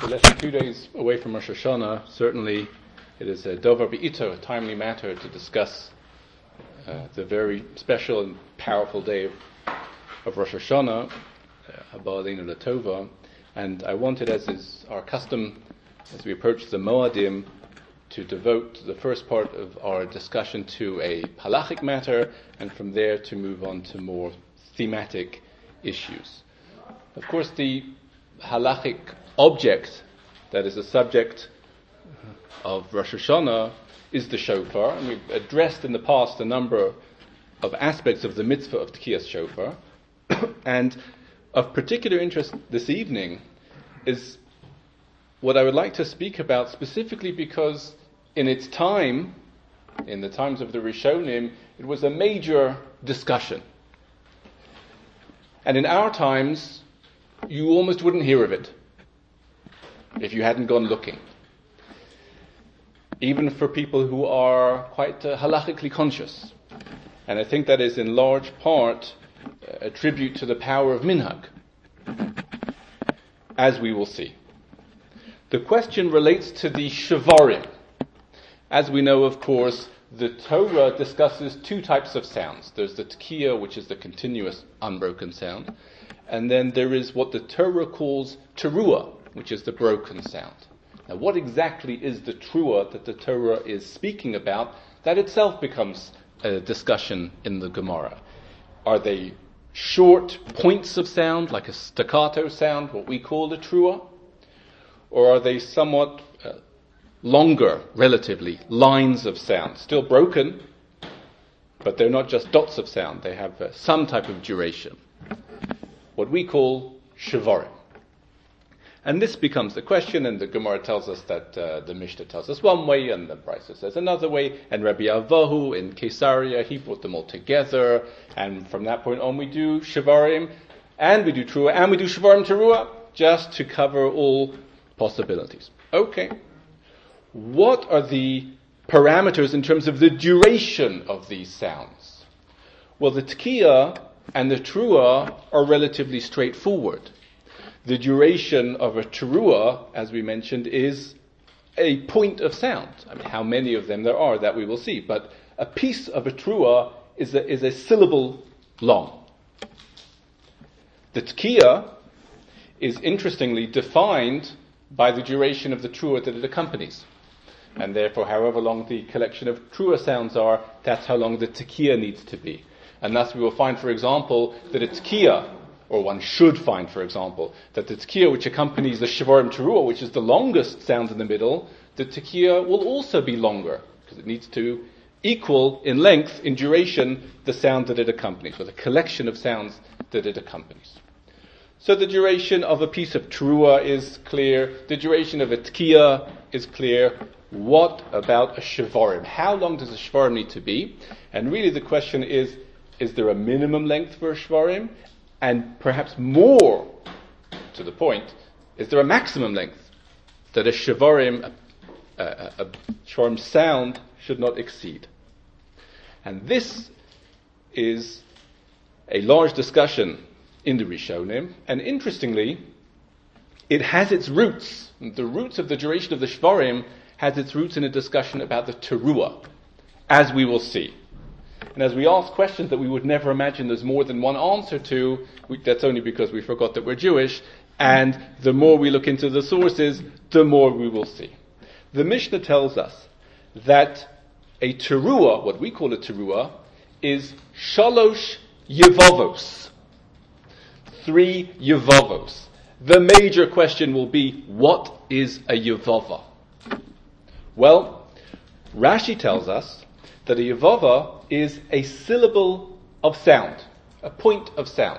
Less than 2 days away from Rosh Hashanah, certainly it is a dovar be'ito, a timely matter to discuss the very special and powerful day of Rosh Hashanah, Haba Aleinu Latova. And I wanted, as is our custom, as we approach the Moadim, to devote the first part of our discussion to a halachic matter, and from there to move on to more thematic issues. Of course, the halachic object that is the subject of Rosh Hashanah is the shofar, and we've addressed in the past a number of aspects of the mitzvah of Tkiyas shofar. And of particular interest this evening is what I would like to speak about, specifically because in its time, in the times of the Rishonim, it was a major discussion. And in our times, you almost wouldn't hear of it if you hadn't gone looking. Even for people who are quite halachically conscious. And I think that is in large part a tribute to the power of minhag, as we will see. The question relates to the shavarim. As we know, of course, the Torah discusses two types of sounds. There's the tkiya, which is the continuous, unbroken sound. And then there is what the Torah calls teruah, which is the broken sound. Now, what exactly is the teruah that the Torah is speaking about? That itself becomes a discussion in the Gemara. Are they short points of sound, like a staccato sound, what we call the teruah? Or are they somewhat longer, relatively, lines of sound? Still broken, but they're not just dots of sound. They have some type of duration. What we call shavarim. And this becomes the question, and the Gemara tells us that the Mishnah tells us one way, and the Brisa says another way, and Rabbi Avahu in Caesarea, he brought them all together, and from that point on we do shavarim, and we do teruah, and we do shavarim teruah, just to cover all possibilities. Okay. What are the parameters in terms of the duration of these sounds? Well, the tkiya and the teruah are relatively straightforward. The duration of a teruah, as we mentioned, is a point of sound. I mean, how many of them there are, that we will see. But a piece of a teruah is a syllable long. The tkiya is interestingly defined by the duration of the teruah that it accompanies. And therefore, however long the collection of teruah sounds are, that's how long the tkiya needs to be. And thus we will find, for example, that a tkiya, or one should find, for example, that the tkiya which accompanies the shavarim teruah, which is the longest sound in the middle, the tkiya will also be longer, because it needs to equal in length, in duration, the sound that it accompanies, or the collection of sounds that it accompanies. So the duration of a piece of teruah is clear, the duration of a tkiya is clear. What about a shavarim? How long does a shavarim need to be? And really the question is there a minimum length for a shavarim? And perhaps more to the point, is there a maximum length that a shavarim sound should not exceed? And this is a large discussion in the Rishonim, and interestingly, it has its roots. The roots of the duration of the shavarim has its roots in a discussion about the teruah, as we will see. And as we ask questions that we would never imagine there's more than one answer to, that's only because we forgot that we're Jewish, and the more we look into the sources, the more we will see. The Mishnah tells us that a teruah, what we call a teruah, is shalosh yevavos. 3 yevavos. The major question will be, what is a yevava? Well, Rashi tells us that a yevava is a syllable of sound, a point of sound.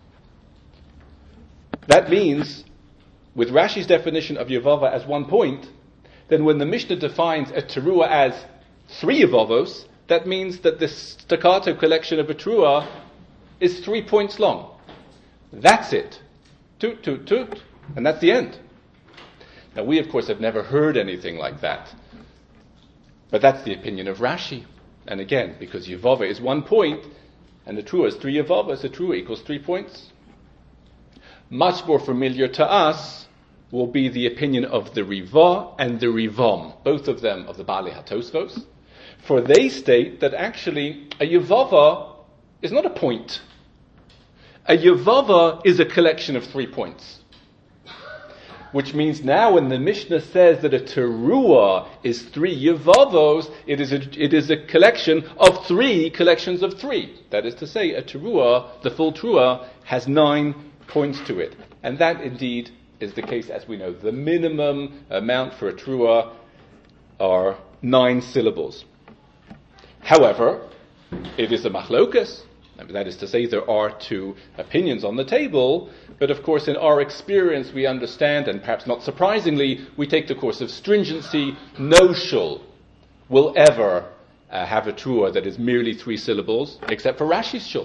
That means, with Rashi's definition of yevava as 1 point, then when the Mishnah defines a teruah as 3 yevavos, that means that the staccato collection of a teruah is 3 points long. That's it. Toot, toot, toot. And that's the end. Now we, of course, have never heard anything like that. But that's the opinion of Rashi. And again, because yevava is 1 point, and the teruah is 3 yevavos, the teruah equals 3 points. Much more familiar to us will be the opinion of the Riva and the Rivom, both of them of the Baalei HaTosfos, for they state that actually a Yevava is not a point. A Yevava is a collection of 3 points. Which means now when the Mishnah says that a teruah is 3 Yevavos, it is a collection of 3 collections of 3. That is to say, a teruah, the full teruah, has 9 points to it. And that indeed is the case, as we know. The minimum amount for a teruah are 9 syllables. However, it is a machlokas. That is to say, there are 2 opinions on the table, but of course in our experience we understand, and perhaps not surprisingly, we take the course of stringency. No shul will ever have a teruah that is merely 3 syllables, except for Rashi's shul.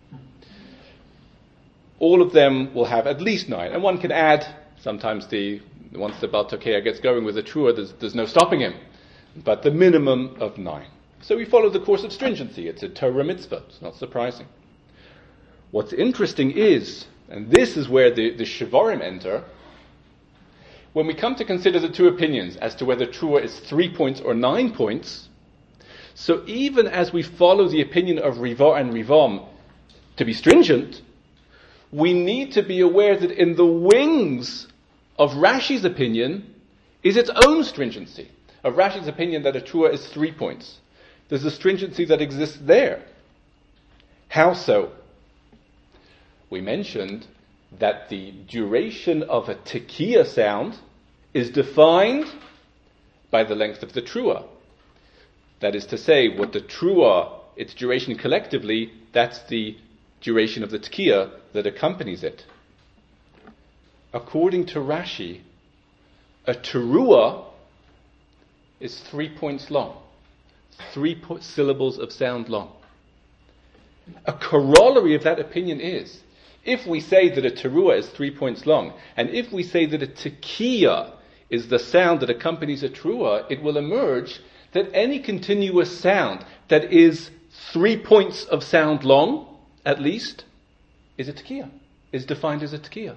All of them will have at least 9, and one can add, sometimes once the Baal Tokea gets going with a teruah, there's no stopping him, but the minimum of 9. So we follow the course of stringency. It's a Torah mitzvah. It's not surprising. What's interesting is, and this is where the Shivarim enter, when we come to consider the 2 opinions as to whether Teruah is 3 points or 9 points, so even as we follow the opinion of Riva and Rivom to be stringent, we need to be aware that in the wings of Rashi's opinion is its own stringency. Of Rashi's opinion that a Teruah is 3 points. There's a stringency that exists there. How so? We mentioned that the duration of a tekiah sound is defined by the length of the teruah. That is to say, what the teruah, its duration collectively, that's the duration of the tekiah that accompanies it. According to Rashi, a teruah is 3 points long. 3 syllables of sound long. A corollary of that opinion is, if we say that a teruah is 3 points long, and if we say that a tekiah is the sound that accompanies a teruah, it will emerge that any continuous sound that is 3 points of sound long, at least, is a tekiah, is defined as a tekiah.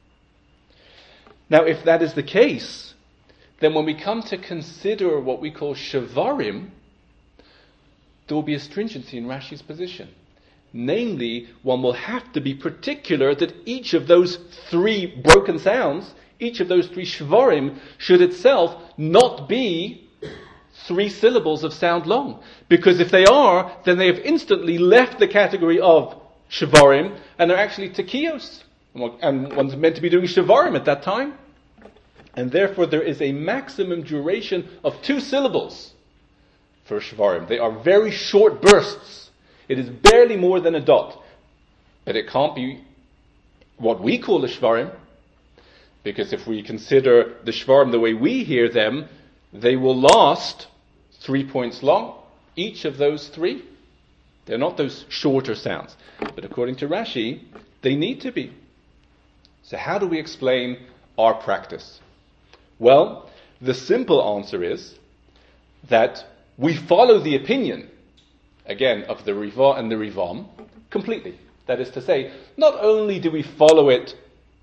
Now, if that is the case, then when we come to consider what we call shavarim, there will be a stringency in Rashi's position. Namely, one will have to be particular that each of those 3 broken sounds, each of those 3 shvarim, should itself not be 3 syllables of sound long. Because if they are, then they have instantly left the category of shvarim, and they're actually tekios. And one's meant to be doing shvarim at that time. And therefore there is a maximum duration of 2 syllables for shvarim. They are very short bursts. It is barely more than a dot. But it can't be what we call a shvarim, because if we consider the shvarim the way we hear them, they will last 3 points long, each of those 3. They're not those shorter sounds. But according to Rashi, they need to be. So how do we explain our practice? Well, the simple answer is that we follow the opinion, again, of the Riva and the Rivom completely. That is to say, not only do we follow it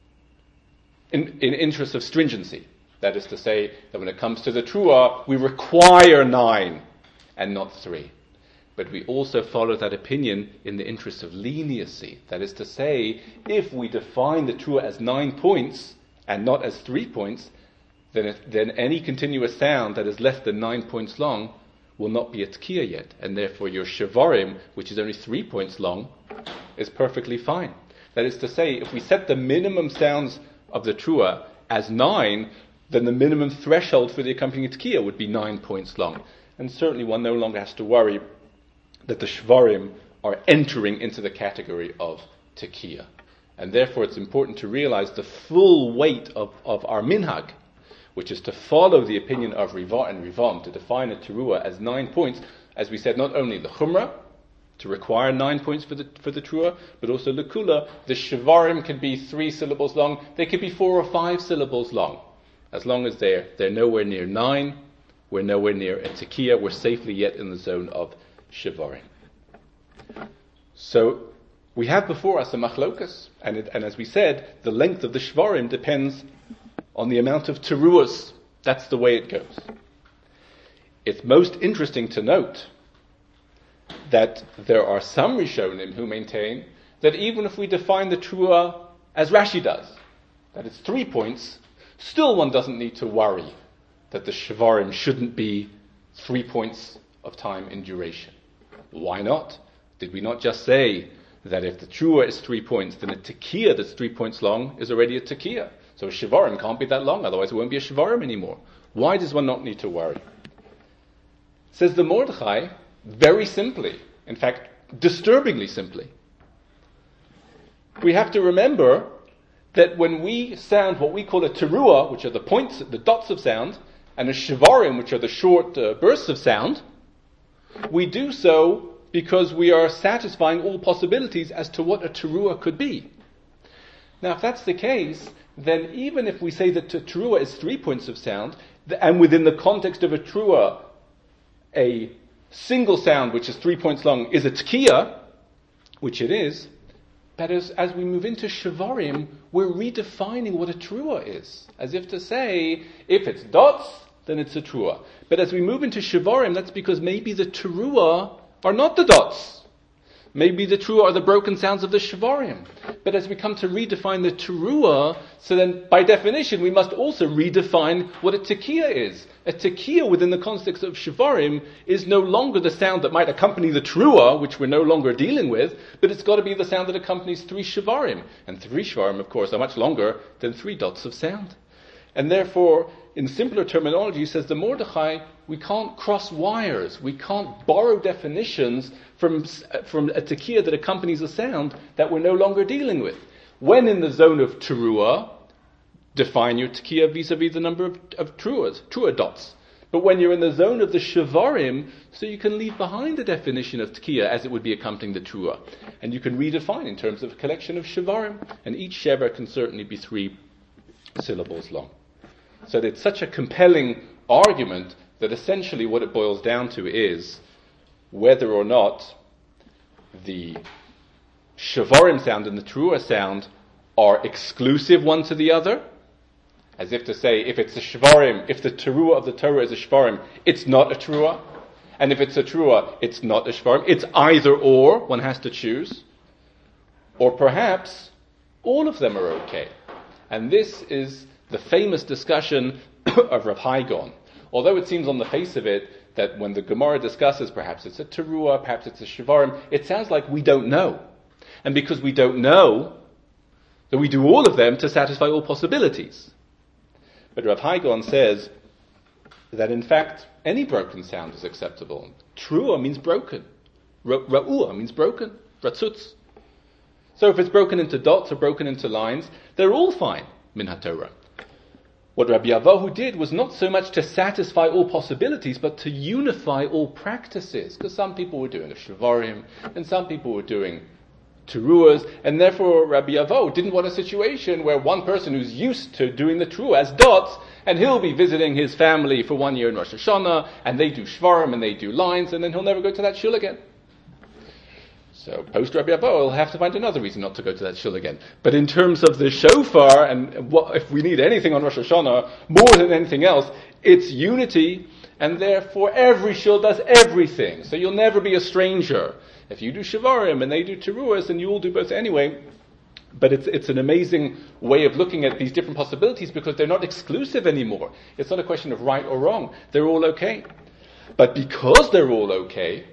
in interest of stringency, that is to say, that when it comes to the teruah, we require 9 and not 3. But we also follow that opinion in the interest of leniency. That is to say, if we define the teruah as 9 points and not as 3 points, then any continuous sound that is less than 9 points long will not be a tekiah yet, and therefore your shavarim, which is only 3 points long, is perfectly fine. That is to say, if we set the minimum sounds of the teruah as 9, then the minimum threshold for the accompanying tekiah would be 9 points long. And certainly one no longer has to worry that the shvarim are entering into the category of tekiah. And therefore it's important to realize the full weight of our minhag, which is to follow the opinion of Riva and Rivam to define a teruah as 9 points, as we said, not only the chumrah, to require 9 points for the teruah, but also the kula. The shavarim can be 3 syllables long, they could be 4 or 5 syllables long. As long as they're nowhere near 9, we're nowhere near a tekiah, we're safely yet in the zone of shavarim. So we have before us a machlokas, and as we said, the length of the shvarim depends on the amount of teruas. That's the way it goes. It's most interesting to note that there are some Rishonim who maintain that even if we define the Trua as Rashi does, that it's 3 points, still one doesn't need to worry that the Shvarim shouldn't be 3 points of time in duration. Why not? Did we not just say that if the Trua is 3 points, then a Tekiah that's 3 points long is already a Tekiah? So a Shvarim can't be that long, otherwise it won't be a Shvarim anymore. Why does one not need to worry? Says the Mordechai, very simply, in fact, disturbingly simply. We have to remember that when we sound what we call a teruah, which are the points, the dots of sound, and a shvarim, which are the short bursts of sound, we do so because we are satisfying all possibilities as to what a teruah could be. Now, if that's the case, then even if we say that a teruah is 3 points of sound, and within the context of a teruah, a single sound which is 3 points long is a tekiah, which it is, but as we move into shvarim, we're redefining what a teruah is. As if to say, if it's dots, then it's a teruah. But as we move into shvarim, that's because maybe the teruah are not the dots. Maybe the teruah are the broken sounds of the shvarim. But as we come to redefine the teruah, so then by definition we must also redefine what a tekiah is. A tekiah within the context of shvarim is no longer the sound that might accompany the teruah, which we're no longer dealing with, but it's got to be the sound that accompanies 3 shvarim. And 3 shvarim, of course, are much longer than 3 dots of sound. And therefore, in simpler terminology, says the Mordechai, we can't cross wires. We can't borrow definitions from a tekiah that accompanies a sound that we're no longer dealing with. When in the zone of teruah, define your tekiah vis-a-vis the number of teruah dots. But when you're in the zone of the shvarim, so you can leave behind the definition of tekiah as it would be accompanying the teruah. And you can redefine in terms of a collection of shvarim. And each shevar can certainly be 3 syllables long. So it's such a compelling argument that essentially what it boils down to is whether or not the shvarim sound and the teruah sound are exclusive one to the other. As if to say, if it's a shvarim, if the teruah of the Torah is a shvarim, it's not a teruah. And if it's a teruah, it's not a shvarim. It's either or, one has to choose. Or perhaps all of them are okay. And this is the famous discussion of Rav Hai Gaon. Although it seems on the face of it that when the Gemara discusses perhaps it's a teruah, perhaps it's a shvarim, it sounds like we don't know. And because we don't know, then we do all of them to satisfy all possibilities. But Rav Hai Gaon says that in fact any broken sound is acceptable. Teruah means broken. Ra'uah means broken. Ratzutz. So if it's broken into dots or broken into lines, they're all fine, min haTorah. What Rabbi Avahu did was not so much to satisfy all possibilities, but to unify all practices. Because some people were doing a shvarim, and some people were doing teruahs, and therefore Rabbi Avahu didn't want a situation where one person who's used to doing the teruah as dots, and he'll be visiting his family for 1 year in Rosh Hashanah, and they do shvarim and they do lines, and then he'll never go to that shul again. So post Rabbi Avahu will have to find another reason not to go to that shul again. But in terms of the shofar, and what, if we need anything on Rosh Hashanah, more than anything else, it's unity, and therefore every shul does everything. So you'll never be a stranger. If you do shvarim and they do teruahs, then you all do both anyway. But it's an amazing way of looking at these different possibilities because they're not exclusive anymore. It's not a question of right or wrong. They're all okay. But because they're all okay,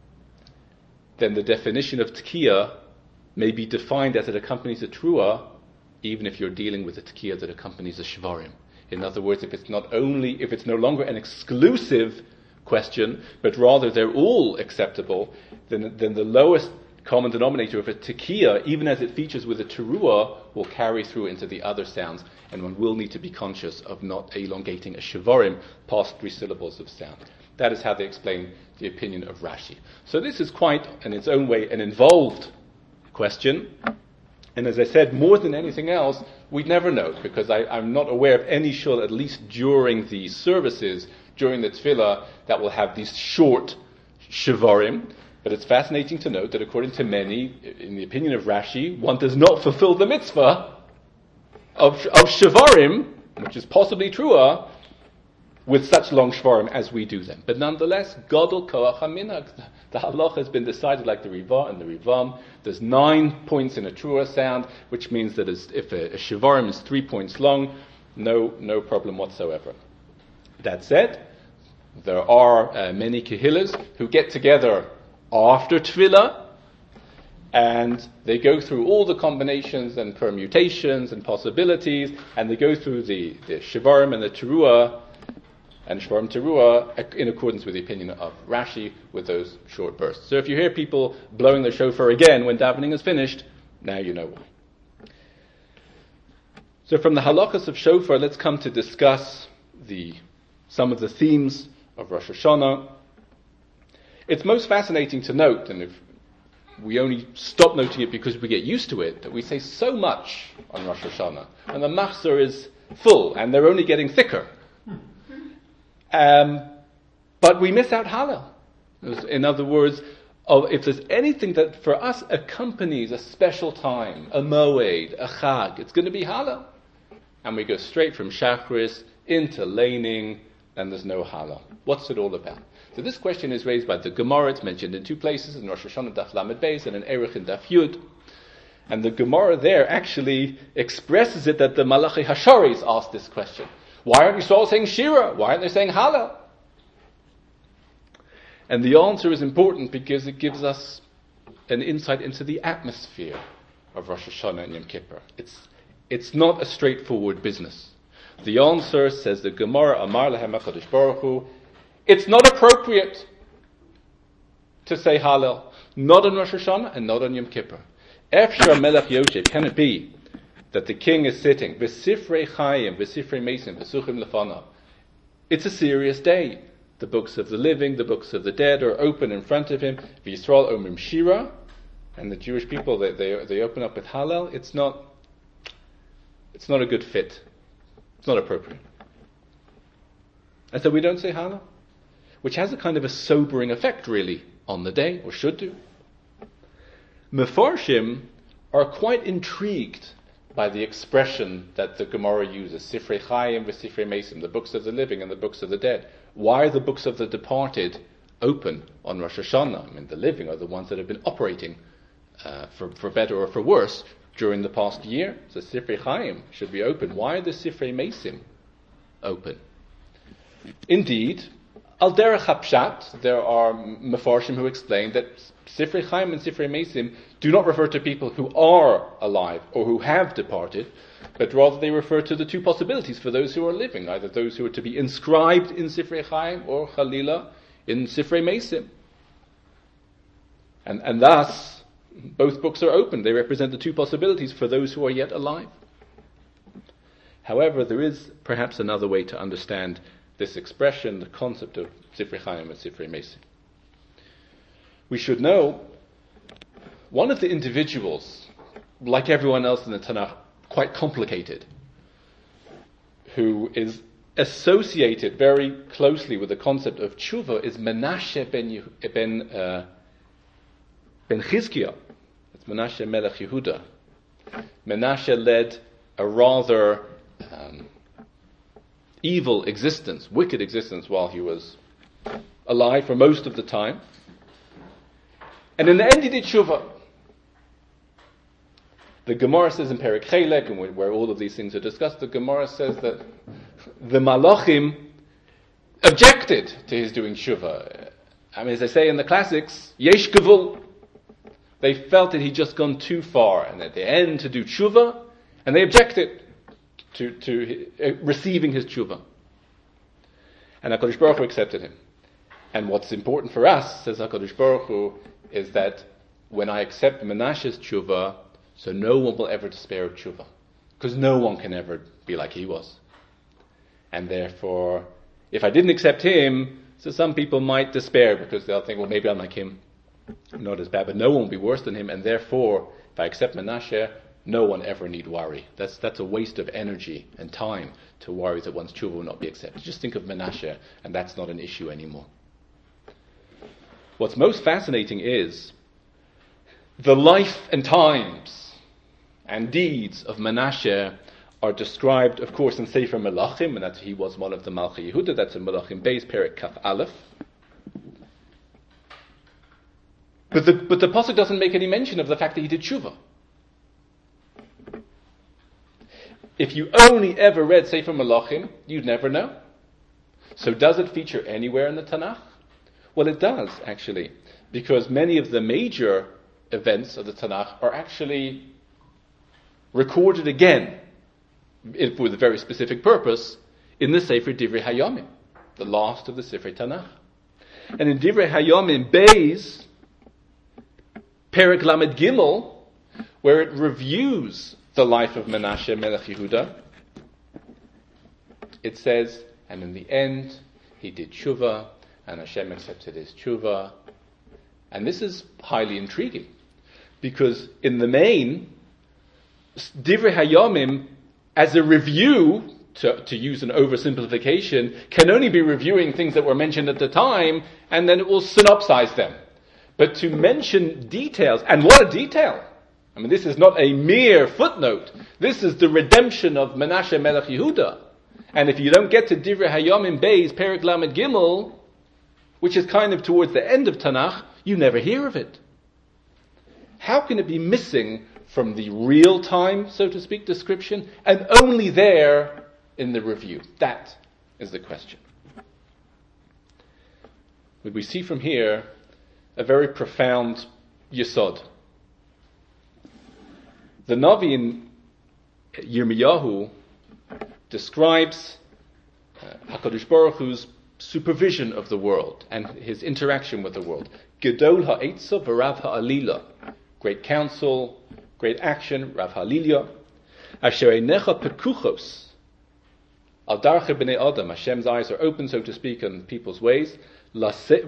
then the definition of tekiah may be defined as it accompanies a teruah, even if you're dealing with a tekiah that accompanies a shvarim. In other words, if it's no longer an exclusive question, but rather they're all acceptable, then the lowest common denominator of a tekiah, even as it features with a teruah, will carry through into the other sounds, and one will need to be conscious of not elongating a shvarim past 3 syllables of sound. That is how they explain the opinion of Rashi. So this is quite, in its own way, an involved question. And as I said, more than anything else, we'd never know, because I'm not aware of any shul, at least during the services, during the tefillah, that will have these short shvarim. But it's fascinating to note that according to many, in the opinion of Rashi, one does not fulfill the mitzvah of shvarim which is possibly truer with such long shvarim as we do them. But nonetheless, Gadol Koach HaMinhag, the halach has been decided like the Riva and the Rivam. There's 9 points in a truer sound, which means that if a shvarim is 3 points long, no problem whatsoever. That said, there are many kehillas who get together after tefillah, and they go through all the combinations and permutations and possibilities, and they go through the shvarim and the teruah, and shvarim teruah, in accordance with the opinion of Rashi, with those short bursts. So if you hear people blowing the shofar again when davening is finished, now you know why. So from the halachas of shofar, let's come to discuss some of the themes of Rosh Hashanah. It's most fascinating to note, and if we only stop noting it because we get used to it, that we say so much on Rosh Hashanah, and the machzor is full, and they're only getting thicker. But we miss out Hallel. In other words, if there's anything that for us accompanies a special time, a moed, a chag, it's going to be Hallel. And we go straight from Shachris into laning, and there's no Hallel. What's it all about? So this question is raised by the Gemara. It's mentioned in 2 places, in Rosh Hashanah Daf Lamed Beis and in Erech in Daf Yud. And the Gemara there actually expresses it that the Malachi Hasharis asked this question. Why aren't you all saying Shira? Why aren't they saying Hallel? And the answer is important because it gives us an insight into the atmosphere of Rosh Hashanah and Yom Kippur. It's not a straightforward business. The answer, says the Gemara, Amar Lahem HaKadosh Baruch Hu, it's not appropriate to say Hallel, not on Rosh Hashanah and not on Yom Kippur. Efshar Melech Yosef, can it be that the king is sitting, V'sifrei Chayim, V'sifrei Mesim, V'suchim Lefanav? It's a serious day. The books of the living, the books of the dead are open in front of him. V'Yisrael Omrim Shira, and the Jewish people, they open up with Hallel. It's not a good fit. It's not appropriate. And so we don't say Hallel, which has a kind of a sobering effect, really, on the day, or should do. Mefarshim are quite intrigued by the expression that the Gemara uses, Sifrei Chayim v'Sifrei Mesim, the books of the living and the books of the dead. Why are the books of the departed open on Rosh Hashanah? I mean, the living are the ones that have been operating, for better or for worse, during the past year. So Sifrei Chayim should be open. Why are the Sifrei Mesim open? Indeed, Al Derech HaPshat, there are Mefarshim who explain that Sifrei Chaim and Sifrei Mesim do not refer to people who are alive or who have departed, but rather they refer to the 2 possibilities for those who are living, either those who are to be inscribed in Sifrei Chaim or Chalila in Sifrei Mesim. And thus, both books are open. They represent the 2 possibilities for those who are yet alive. However, there is perhaps another way to understand this expression, the concept of Sifrei Chaim and Sifrei Mesim. We should know, one of the individuals, like everyone else in the Tanakh, quite complicated, who is associated very closely with the concept of tshuva, is Menashe ben Chizkiah. It's Menashe Melech Yehuda. Menashe led a rather evil existence, wicked existence, while he was alive for most of the time. And in the end he did tshuva. The Gemara says in Perek Chelek, and where all of these things are discussed, the Gemara says that the Malachim objected to his doing tshuva. I mean, as they say in the classics, yesh gevul. They felt that he'd just gone too far, and at the end to do tshuva, and they objected to receiving his tshuva. And HaKadosh Baruch Hu accepted him. And what's important for us, says HaKadosh Baruch Hu, is that when I accept Menashe's tshuva, so no one will ever despair of tshuva. Because no one can ever be like he was. And therefore, if I didn't accept him, so some people might despair because they'll think, well, maybe I'm like him. I'm not as bad, but no one will be worse than him. And therefore, if I accept Menashe, no one ever need worry. That's a waste of energy and time to worry that one's tshuva will not be accepted. Just think of Menashe, and that's not an issue anymore. What's most fascinating is the life and times and deeds of Menashe are described, of course, in Sefer Melachim, and that he was one of the Malchei Yehuda. That's in Melachim Beis, Perek Kaf Aleph. But the Pasuk doesn't make any mention of the fact that he did tshuva. If you only ever read Sefer Melachim, you'd never know. So does it feature anywhere in the Tanakh? Well, it does, actually, because many of the major events of the Tanakh are actually recorded again, with a very specific purpose, in the Sefer Divrei Hayamim, the last of the Sefer Tanakh. And in Divrei Hayamim Beis, Perek Lamed Gimel, where it reviews the life of Menashe Melech Yehuda, it says, and in the end, he did tshuva, and Hashem accepted his tshuva. And this is highly intriguing, because in the main, Divrei Hayamim, as a review, to use an oversimplification, can only be reviewing things that were mentioned at the time, and then it will synopsize them. But to mention details, and what a detail! I mean, this is not a mere footnote. This is the redemption of Menashe Melech Yehuda. And if you don't get to Divrei Hayamim Beis, Perek Lamed Gimel, which is kind of towards the end of Tanakh, you never hear of it. How can it be missing from the real-time, so to speak, description, and only there in the review? That is the question. What we see from here a very profound yesod. The Navi in Yirmiyahu describes HaKadosh Baruch Hu's supervision of the world and his interaction with the world. Gedol ha'etza v'rav ha'alila. Great counsel, great action, Rav Ha'alila. Asher einecha pekuchos. Al darche b'nei Adam. Hashem's eyes are open, so to speak, on people's ways. And to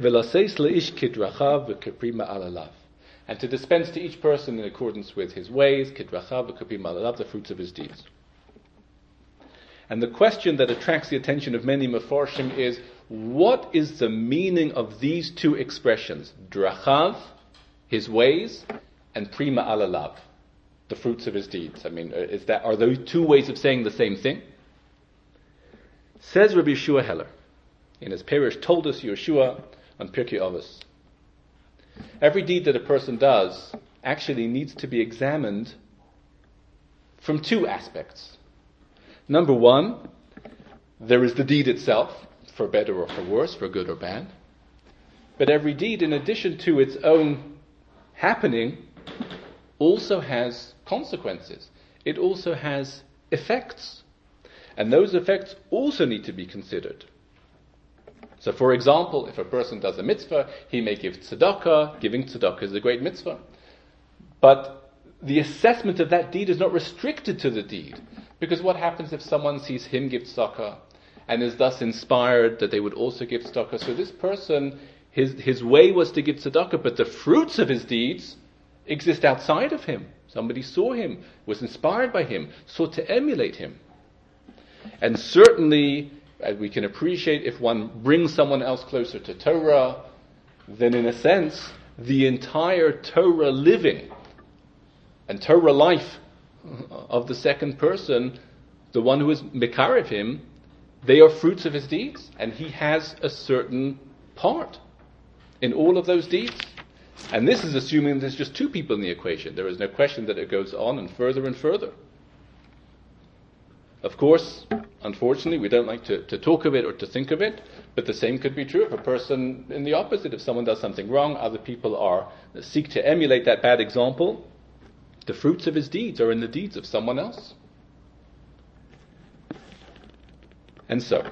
dispense to each person in accordance with his ways, the fruits of his deeds. And the question that attracts the attention of many Mefarshim is, what is the meaning of these two expressions? Drachav, his ways, and prima alalav, the fruits of his deeds. I mean, are those two ways of saying the same thing? Says Rabbi Yeshua Heller, in his Perish told us Yeshua on Pirkei Avos. Every deed that a person does actually needs to be examined from two aspects. Number one, there is the deed itself, for better or for worse, for good or bad. But every deed, in addition to its own happening, also has consequences. It also has effects. And those effects also need to be considered. So, for example, if a person does a mitzvah, he may give tzedakah. Giving tzedakah is a great mitzvah. But the assessment of that deed is not restricted to the deed. Because what happens if someone sees him give tzedakah and is thus inspired that they would also give tzedakah? So this person, his way was to give tzedakah, but the fruits of his deeds exist outside of him. Somebody saw him, was inspired by him, sought to emulate him. And certainly, as we can appreciate, if one brings someone else closer to Torah, then in a sense, the entire Torah living and Torah life of the second person, the one who is mekarev him, they are fruits of his deeds, and he has a certain part in all of those deeds. And this is assuming there's just two people in the equation. There is no question that it goes on and further and further. Of course, unfortunately, we don't like to talk of it or to think of it, but the same could be true of a person in the opposite. If someone does something wrong, other people seek to emulate that bad example. The fruits of his deeds are in the deeds of someone else. And so,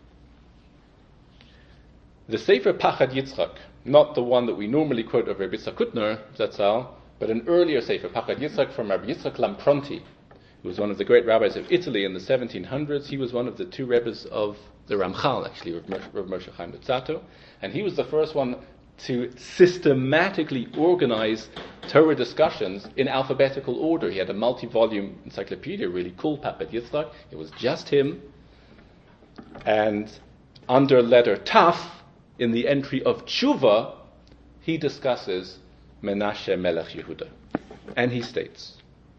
the Sefer Pachad Yitzchak, not the one that we normally quote of Rabbi Yitzchak Kutner, Zatzal, but an earlier Sefer Pachad Yitzchak from Rabbi Yitzchak Lampronti, who was one of the great rabbis of Italy in the 1700s. He was one of the two rebbes of the Ramchal, actually, Rav Moshe Chaim Luzzatto, and he was the first one to systematically organize Torah discussions in alphabetical order. He had a multi-volume encyclopedia, really cool, Pachad Yitzchak. It was just him. And under letter Taf, in the entry of Tshuva, he discusses Menashe Melech Yehuda. And he states,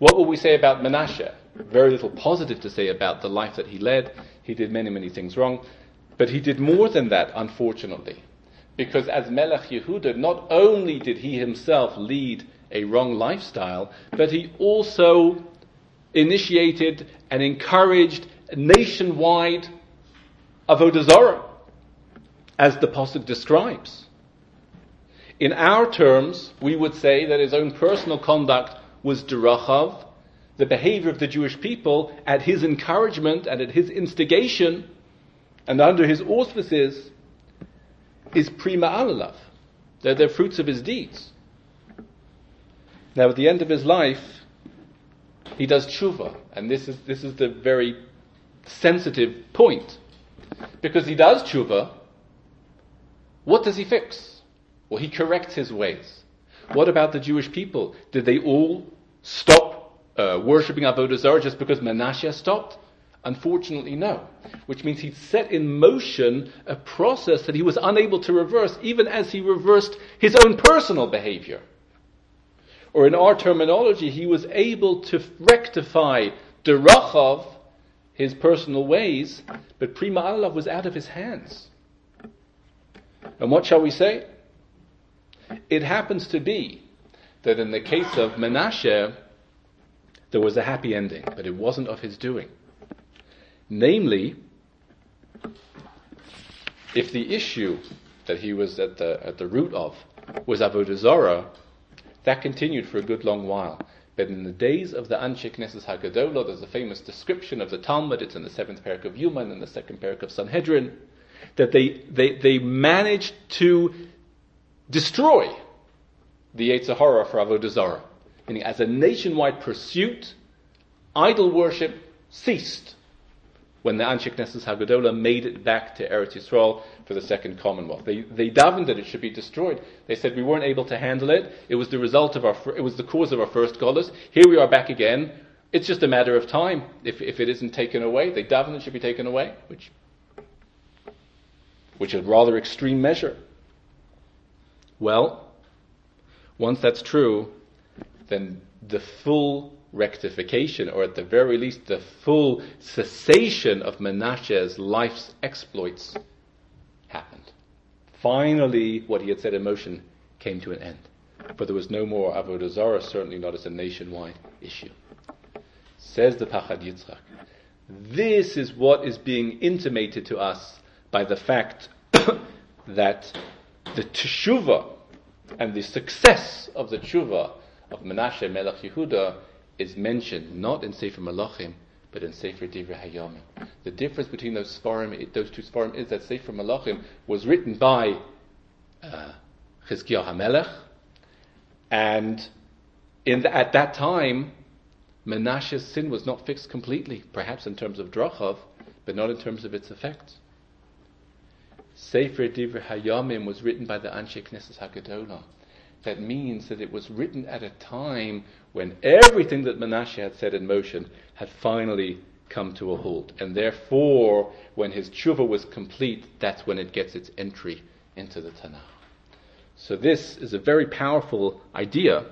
What will we say about Menashe? Very little positive to say about the life that he led. He did many, many things wrong. But he did more than that, unfortunately. Because as Melech Yehuda, not only did he himself lead a wrong lifestyle, but he also initiated and encouraged nationwide Avodah Zarah, as the Pasuk describes. In our terms, we would say that his own personal conduct was derachav, the behavior of the Jewish people at his encouragement and at his instigation, and under his auspices, is prima alalav. They're fruits of his deeds. Now, at the end of his life, he does tshuva, and this is the very sensitive point. Because he does tshuva, what does he fix? Well, he corrects his ways. What about the Jewish people? Did they all stop worshipping Avodah Zarah just because Menashe stopped? Unfortunately, no. Which means he set in motion a process that he was unable to reverse, even as he reversed his own personal behavior. Or in our terminology, he was able to rectify derachav, his personal ways, but prima alalav was out of his hands. And what shall we say? It happens to be that in the case of Menashe, there was a happy ending, but it wasn't of his doing. Namely, if the issue that he was at the root of was Avodah Zarah, that continued for a good long while. But in the days of the Anshe Knesset HaGadolah, there's a famous description of the Talmud, it's in the 7th parak of Yuma and in the 2nd parak of Sanhedrin, that they managed to destroy the Yetzer Hara for Avodah Zarah. Meaning, as a nationwide pursuit, idol worship ceased when the Anshe Knesset HaGadolah made it back to Eretz Yisrael for the Second Commonwealth. They davened that it should be destroyed. They said we weren't able to handle it. It was the result of it was the cause of our first Golus. Here we are back again. It's just a matter of time. If it isn't taken away, they davened it should be taken away, which is a rather extreme measure. Well, once that's true, then the full rectification, or at the very least the full cessation of Menashe's life's exploits happened. Finally, what he had set in motion came to an end. For there was no more Avodah Zarah, certainly not as a nationwide issue. Says the Pachad Yitzchak, this is what is being intimated to us by the fact that the teshuvah and the success of the teshuvah of Menashe Melech Yehuda is mentioned not in Sefer Malachim, but in Sefer Divrei Hayamim. The difference between those two Sfarim is that Sefer Malachim was written by Chizkiah HaMelech, and at that time, Menashe's sin was not fixed completely, perhaps in terms of drachav, but not in terms of its effects. Sefer Divrei Hayamim was written by the Anshe Knesset HaGadolah. That means that it was written at a time when everything that Menashe had set in motion had finally come to a halt. And therefore, when his tshuva was complete, that's when it gets its entry into the Tanakh. So this is a very powerful idea.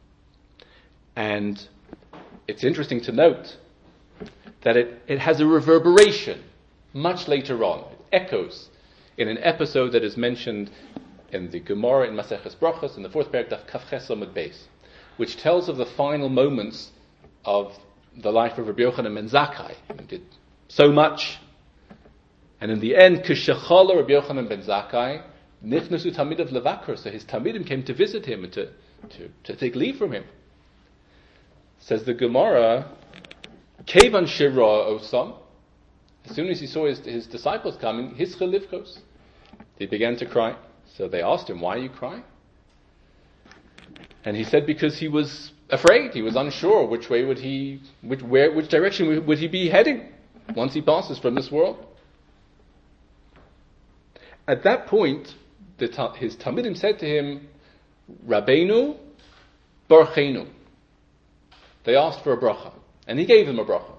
And it's interesting to note that it has a reverberation much later on. It echoes in an episode that is mentioned in the Gemara in Maseches Brachos, in the 4th parak Daf Kaf Ches Amud Beis, which tells of the final moments of the life of Rabbi Yochanan ben Zakkai. He did so much, and in the end, Kishachala Rabbi Yochanan ben Zakkai, Nichnasu Tamidav Levakar, so his Tamidim came to visit him and to take leave from him. Says the Gemara, Kevan Shira Osam, as soon as he saw his disciples coming, Hischa Livkos, he began to cry. So they asked him, why are you crying? And he said because he was afraid, he was unsure which direction would he be heading once he passes from this world. At that point, his Talmidim said to him, Rabbeinu Barchenu. They asked for a bracha, and he gave them a bracha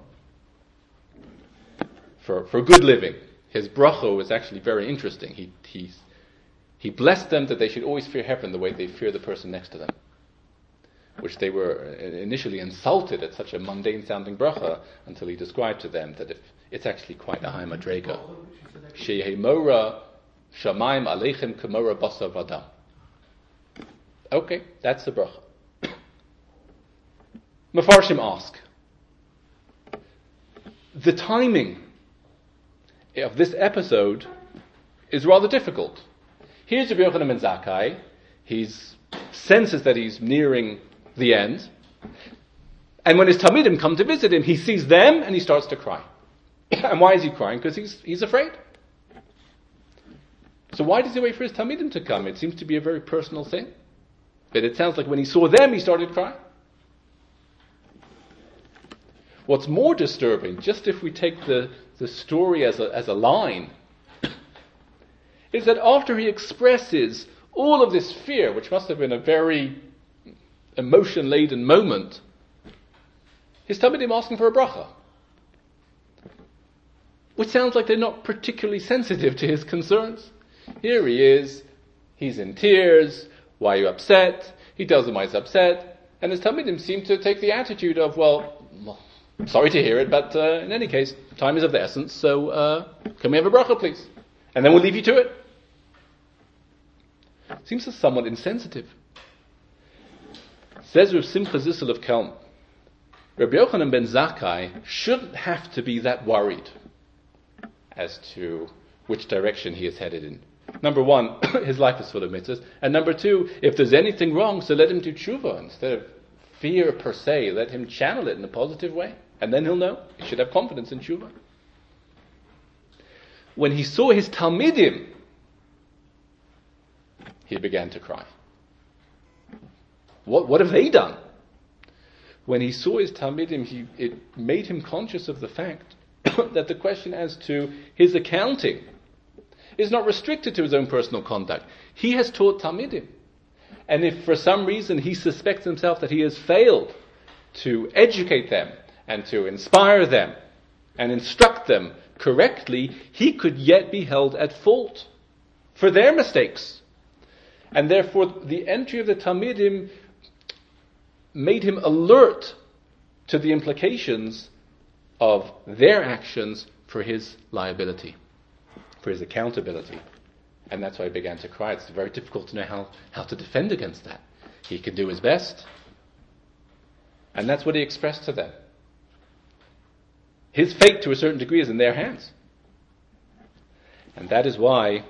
for good living. His bracha was actually very interesting. He blessed them that they should always fear heaven the way they fear the person next to them. which they were initially insulted at such a mundane sounding bracha, until he described to them that if it's actually quite a high madrega. Shehemora shamayim aleichem kemora basar vadam. Okay, that's the bracha. Mefarshim ask, the timing of this episode is rather difficult. Here's Rabbi Yochanan ben Zakkai. He senses that he's nearing the end. And when his Talmidim come to visit him, he sees them and he starts to cry. And why is he crying? Because he's afraid. So why does he wait for his Talmidim to come? It seems to be a very personal thing. But it sounds like when he saw them, he started crying. What's more disturbing, just if we take the story as a line, is that after he expresses all of this fear, which must have been a very emotion-laden moment, his Talmidim asking for a bracha, which sounds like they're not particularly sensitive to his concerns. Here he is, he's in tears, why are you upset? He tells them why he's upset, and his Talmidim seem to take the attitude of, well, sorry to hear it, but in any case, time is of the essence, so can we have a bracha, please? And then we'll leave you to it. Seems to somewhat insensitive. Says Rav Simcha Zissel of Kelm, Rabbi Yochanan ben Zakkai shouldn't have to be that worried as to which direction he is headed in. Number one, his life is full of mitzvahs. And number two, if there's anything wrong, so let him do tshuva. Instead of fear per se, let him channel it in a positive way. And then he'll know. He should have confidence in tshuva. When he saw his Talmidim, he began to cry. What have they done? When he saw his Talmidim, it made him conscious of the fact that the question as to his accounting is not restricted to his own personal conduct. He has taught Talmidim. And if for some reason he suspects himself that he has failed to educate them and to inspire them and instruct them correctly, he could yet be held at fault for their mistakes. And therefore the entry of the Talmidim made him alert to the implications of their actions for his liability, for his accountability. And that's why he began to cry. It's very difficult to know how to defend against that. He can do his best. And that's what he expressed to them. His fate, to a certain degree, is in their hands. And that is why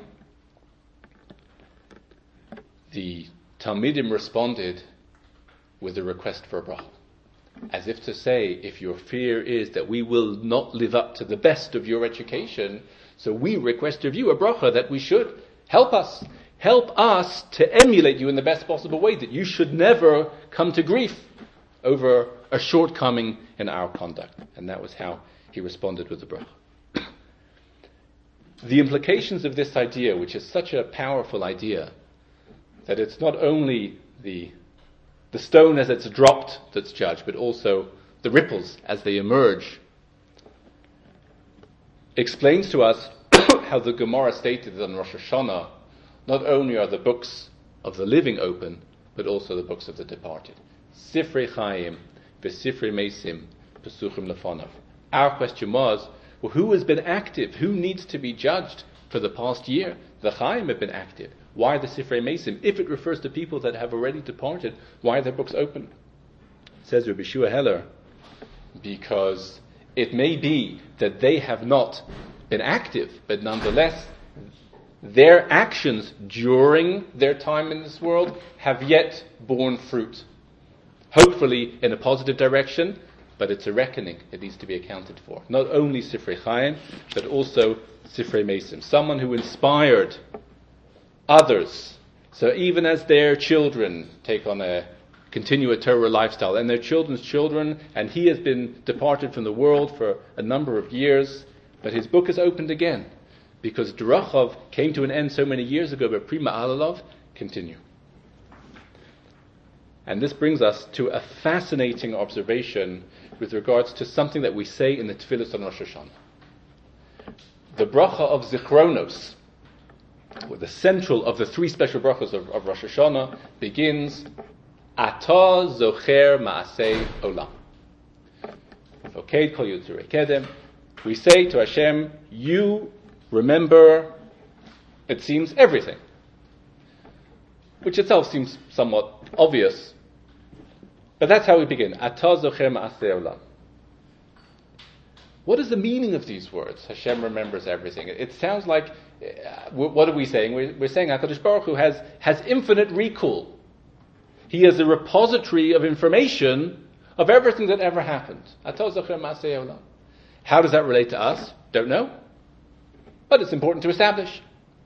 the Talmidim responded with a request for a bracha. As if to say, if your fear is that we will not live up to the best of your education, so we request of you a bracha that we should. Help us to emulate you in the best possible way, that you should never come to grief over a shortcoming in our conduct. And that was how he responded with the bracha. The implications of this idea, which is such a powerful idea, that it's not only the stone as it's dropped that's judged, but also the ripples as they emerge, explains to us how the Gemara stated that on Rosh Hashanah, not only are the books of the living open, but also the books of the departed. Sifrei Chaim, v'Sifrei Meisim, Pesuchim Lefonav. Our question was, well, who has been active? Who needs to be judged for the past year? The Chaim have been active. Why the Sifrei Meisim? If it refers to people that have already departed, why are their books open? Says Rabbi Shua Heller, because it may be that they have not been active, but nonetheless, their actions during their time in this world have yet borne fruit. Hopefully in a positive direction, but it's a reckoning. It needs to be accounted for. Not only Sifrei Chaim, but also Sifrei Meisim. Someone who inspired others. So even as their children take on continue a Torah lifestyle, and their children's children, and he has been departed from the world for a number of years, but his book is opened again, because Drachov came to an end so many years ago, but Prima Alalov continue. And this brings us to a fascinating observation with regards to something that we say in the Tefillos on Rosh Hashanah. The bracha of Zichronos, the central of the three special brachas of Rosh Hashanah, begins Ata zocher ma'asei olam. Voked kol yitzurei kedem. We say to Hashem, you remember, it seems, everything. Which itself seems somewhat obvious. But that's how we begin. Ata zocher ma'asei olam. What is the meaning of these words? Hashem remembers everything. It sounds like, what are we saying? We're saying HaKadosh Baruch Hu has infinite recall. He is a repository of information of everything that ever happened. How does that relate to us? Don't know. But it's important to establish.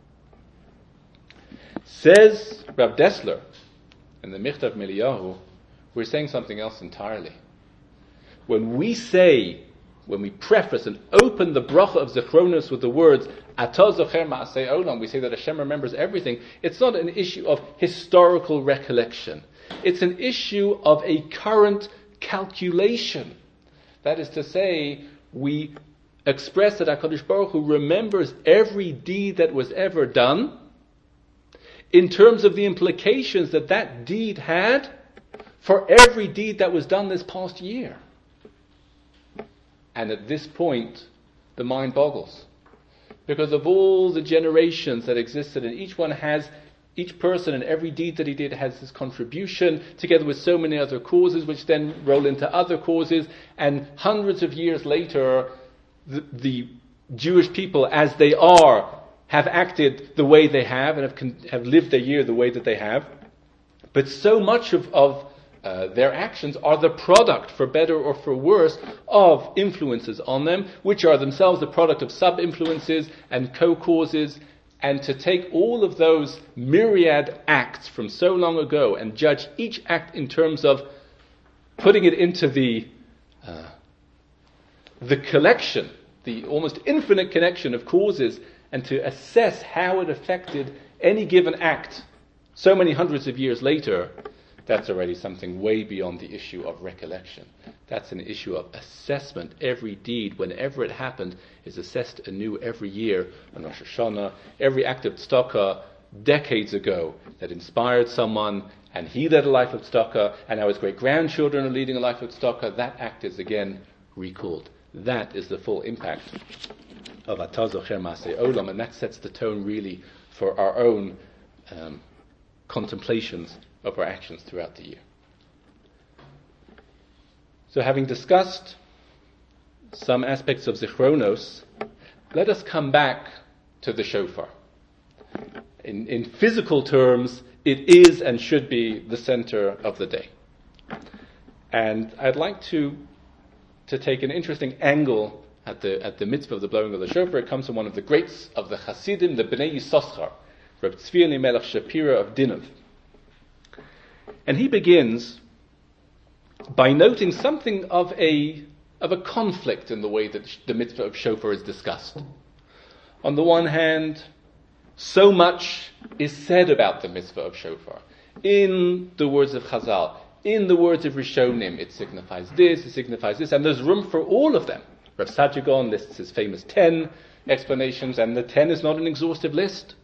Says Rav Dessler in the Michtav Miliyahu, we're saying something else entirely. When we preface and open the bracha of Zichronos with the words Ata zocher ma'asei olam, we say that Hashem remembers everything. It's not an issue of historical recollection. It's an issue of a current calculation. That is to say, we express that HaKadosh Baruch Hu remembers every deed that was ever done in terms of the implications that that deed had for every deed that was done this past year. And at this point, the mind boggles. Because of all the generations that existed, and each person and every deed that he did has his contribution, together with so many other causes, which then roll into other causes, and hundreds of years later, the Jewish people, as they are, have acted the way they have, and have lived their year the way that they have. But so much of their actions are the product, for better or for worse, of influences on them, which are themselves the product of sub-influences and co-causes. And to take all of those myriad acts from so long ago and judge each act in terms of putting it into the collection, the almost infinite connection of causes, and to assess how it affected any given act so many hundreds of years later, that's already something way beyond the issue of recollection. That's an issue of assessment. Every deed, whenever it happened, is assessed anew every year on Rosh Hashanah. Every act of tzedakah decades ago that inspired someone, and he led a life of tzedakah, and now his great-grandchildren are leading a life of tzedakah, that act is again recalled. That is the full impact of Ata zocher ma'asei olam, and that sets the tone really for our own contemplations of our actions throughout the year. So having discussed some aspects of Zichronos, let us come back to the shofar. In physical terms, it is and should be the center of the day. And I'd like to take an interesting angle at the mitzvah of the blowing of the shofar. It comes from one of the greats of the Hasidim, the Bnei Yisachar, Reb Tzvi Elimelech Shapira of Dinov. And he begins by noting something of a conflict in the way that the mitzvah of shofar is discussed. On the one hand, so much is said about the mitzvah of shofar. In the words of Chazal, in the words of Rishonim, it signifies this, and there's room for all of them. Rav Sajigon lists his famous 10 explanations, and the 10 is not an exhaustive list.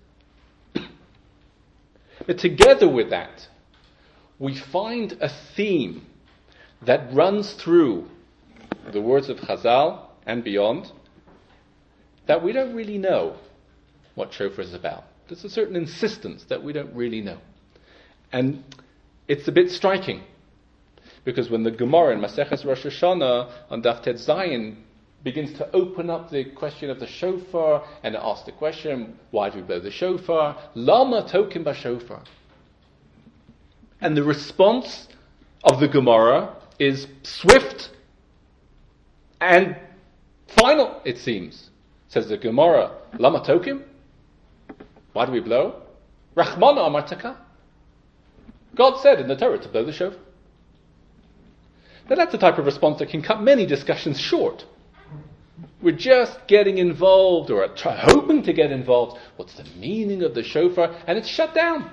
But together with that, we find a theme that runs through the words of Chazal and beyond, that we don't really know what shofar is about. There's a certain insistence that we don't really know. And it's a bit striking, because when the Gemara in Maseches Rosh Hashanah on Daf Tet Zayin begins to open up the question of the shofar, and it asks the question, why do we blow the shofar? Lama tokim b'shofar. And the response of the Gemara is swift and final, it seems. Says the Gemara, Lama tokim? Why do we blow? Rachmana amartaka. God said in the Torah to blow the shofar. Now that's the type of response that can cut many discussions short. We're just getting involved, or hoping to get involved. What's the meaning of the shofar? And it's shut down.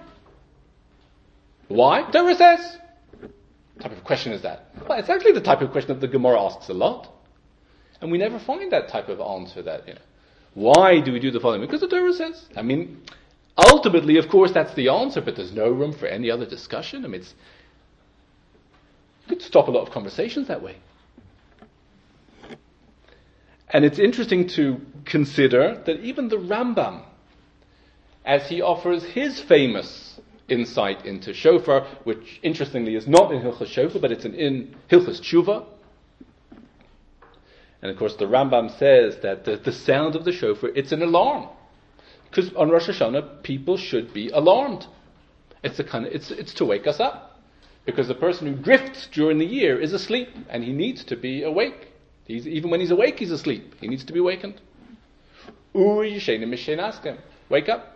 Why? Torah says. What type of question is that? Well, it's actually the type of question that the Gemara asks a lot. And we never find that type of answer that, why do we do the following? Because the Torah says. I mean, ultimately, of course, that's the answer, but there's no room for any other discussion. I mean, Could stop a lot of conversations that way. And it's interesting to consider that even the Rambam, as he offers his famous insight into shofar, which interestingly is not in Hilchos Shofar, but it's in Hilchos Tshuva. And of course the Rambam says that the sound of the shofar, it's an alarm. Because on Rosh Hashanah, people should be alarmed. It's to wake us up. Because the person who drifts during the year is asleep, and he needs to be awake. Even when he's awake, he's asleep. He needs to be awakened. Wake up.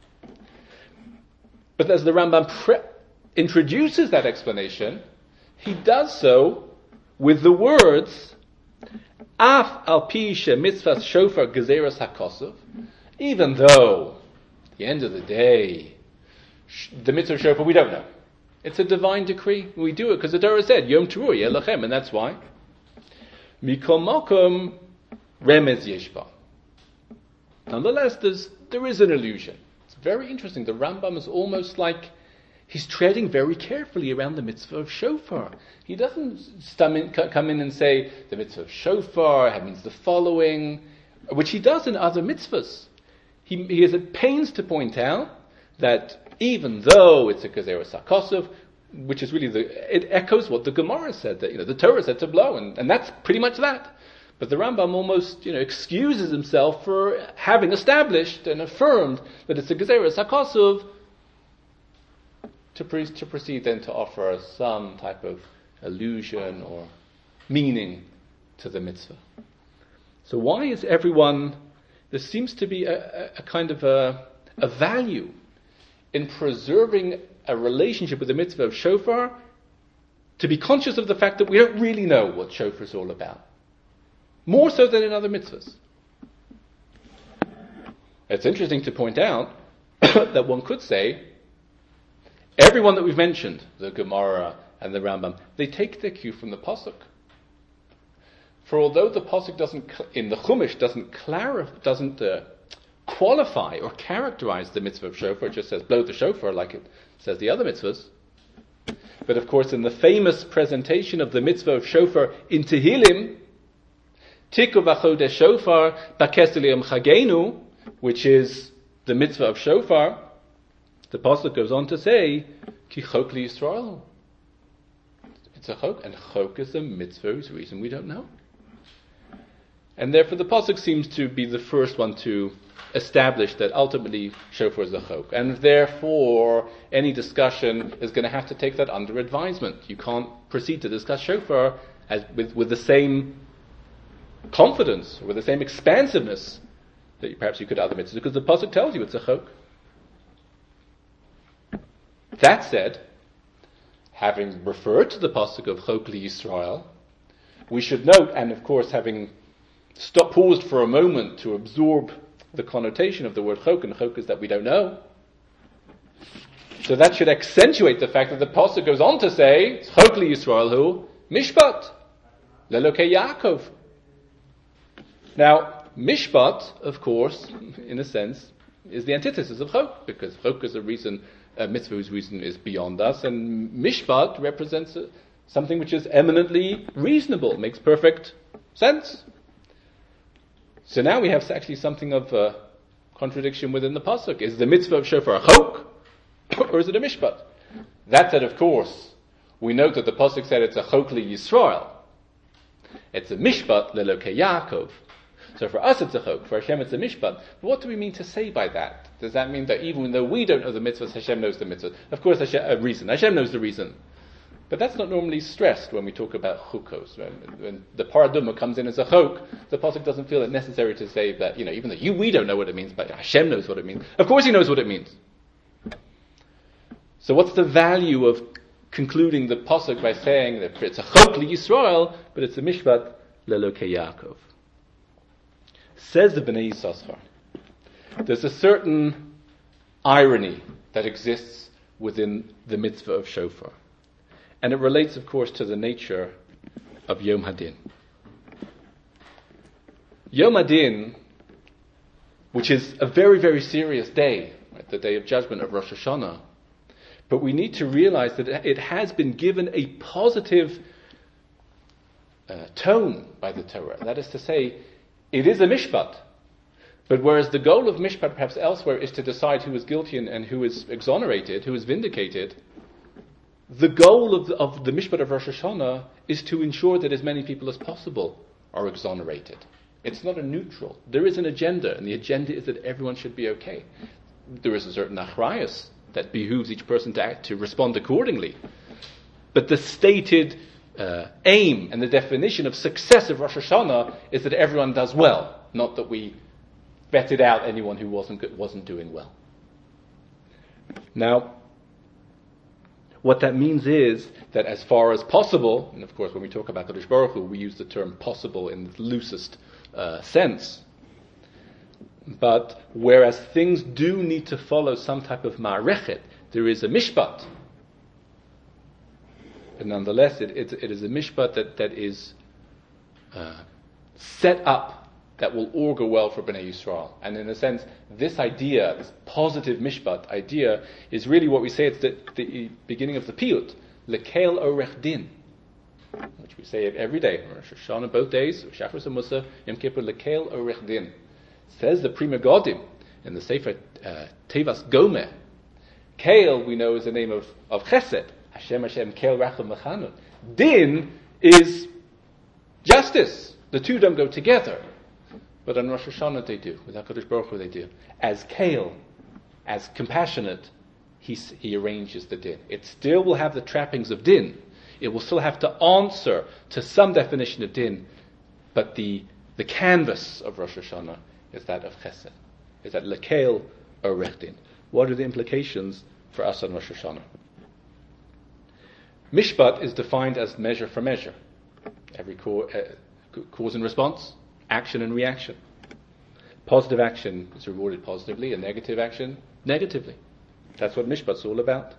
But as the Rambam introduces that explanation, he does so with the words, Af al pi she mitzvahs shofar gezeras hakosov, even though, at the end of the day, the mitzvah of shofar, we don't know. It's a divine decree. We do it because the Torah said, Yom Teruah yeh lachem, and that's why. Mikol makom remez yeshba. Nonetheless, there is an illusion. It's very interesting. The Rambam is almost like he's treading very carefully around the mitzvah of shofar. He doesn't come in and say the mitzvah of shofar means the following, which he does in other mitzvahs. He is at pains to point out that even though it's a Gezeras HaKosov, which is really it echoes what the Gemara said, that the Torah said to blow, and that's pretty much that. But the Rambam almost excuses himself for having established and affirmed that it's a Gezeras HaKosov to proceed then to offer some type of allusion or meaning to the mitzvah. So why is everyone? There seems to be a kind of a value in preserving a relationship with the mitzvah of shofar, to be conscious of the fact that we don't really know what shofar is all about. More so than in other mitzvahs. It's interesting to point out that one could say, everyone that we've mentioned, the Gemara and the Rambam, they take their cue from the Pasuk. For although the Pasuk in the Chumash doesn't qualify or characterize the mitzvah of shofar, it just says blow the shofar like it says the other mitzvahs. But of course in the famous presentation of the mitzvah of shofar in Tehillim, Tiku v'chodesh shofar b'kesel yom chagenu, which is the mitzvah of shofar, the pasuk goes on to say, Ki chok li Yisrael. It's a chok, and chok is a mitzvah whose reason we don't know. And therefore the pasuk seems to be the first one to establish that ultimately shofar is a chok. And therefore any discussion is going to have to take that under advisement. You can't proceed to discuss shofar with the same confidence, with the same expansiveness that perhaps you could other mitzvahs, because the pasuk tells you it's a chok. That said, having referred to the pasuk of Chok li Yisrael, we should note, and of course having paused for a moment to absorb the connotation of the word chok, and chok is that we don't know. So that should accentuate the fact that the pasuk goes on to say, Chok li Yisrael hu mishpat lelokei Yaakov. Now, mishpat, of course, in a sense, is the antithesis of chok, because chok is a mitzvah whose reason is beyond us, and mishpat represents something which is eminently reasonable, makes perfect sense. So now we have actually something of a contradiction within the pasuk. Is the mitzvah of shofar a chok, or is it a mishpat? That said, of course, we note that the pasuk said it's a chok li Yisrael. It's a mishpat lelokei Yaakov. So for us it's a chok, for Hashem it's a mishpat. But what do we mean to say by that? Does that mean that even though we don't know the mitzvahs, Hashem knows the mitzvahs? Of course, Hashem knows the reason. But that's not normally stressed when we talk about chukos. When the paraduma comes in as a chok, the pasuk doesn't feel it necessary to say that, even though we don't know what it means, but Hashem knows what it means. Of course He knows what it means. So what's the value of concluding the pasuk by saying that it's a chok li Yisrael, but it's a mishpat lelokei Yaakov? Says the Bnei Yissaschar, there's a certain irony that exists within the mitzvah of shofar. And it relates, of course, to the nature of Yom Hadin. Yom Hadin, which is a very, very serious day, right, the day of judgment of Rosh Hashanah, But we need to realize that it has been given a positive tone by the Torah. That is to say, it is a mishpat. But whereas the goal of mishpat perhaps elsewhere is to decide who is guilty and who is exonerated, who is vindicated, the goal of the mishpat of Rosh Hashanah is to ensure that as many people as possible are exonerated. It's not a neutral. There is an agenda, and the agenda is that everyone should be okay. There is a certain achrayus that behooves each person to respond accordingly. But the stated aim and the definition of success of Rosh Hashanah is that everyone does well, not that we vetted out anyone who wasn't doing well. Now, what that means is that as far as possible, and of course when we talk about Kadosh Baruch Hu, we use the term possible in the loosest sense, but whereas things do need to follow some type of ma'arechet, there is a mishpat. But nonetheless, it is a mishpat that is set up that will augur well for Bnei Yisrael. And in a sense, this idea, this positive mishpat idea, is really what we say at the beginning of the Piyut, lekel orech din, which we say every day, Rosh Hashanah, both days, Shachris and Musaf, Yom Kippur, lekel orech din. Says the Prima Godim in the Sefer Tevas Gomer. Kel, we know, is the name of Chesed. Hashem Hashem Kel Racham Mechanun. Din is justice. The two don't go together. But on Rosh Hashanah they do. With HaKadosh Baruch Hu they do. As Kel, as compassionate, he arranges the din. It still will have the trappings of din. It will still have to answer to some definition of din. But the canvas of Rosh Hashanah is that of Chesed. Is that lekel orech din. What are the implications for us on Rosh Hashanah? Mishpat is defined as measure for measure. Every cause and response, action and reaction. Positive action is rewarded positively, and negative action negatively. That's what Mishpat's all about.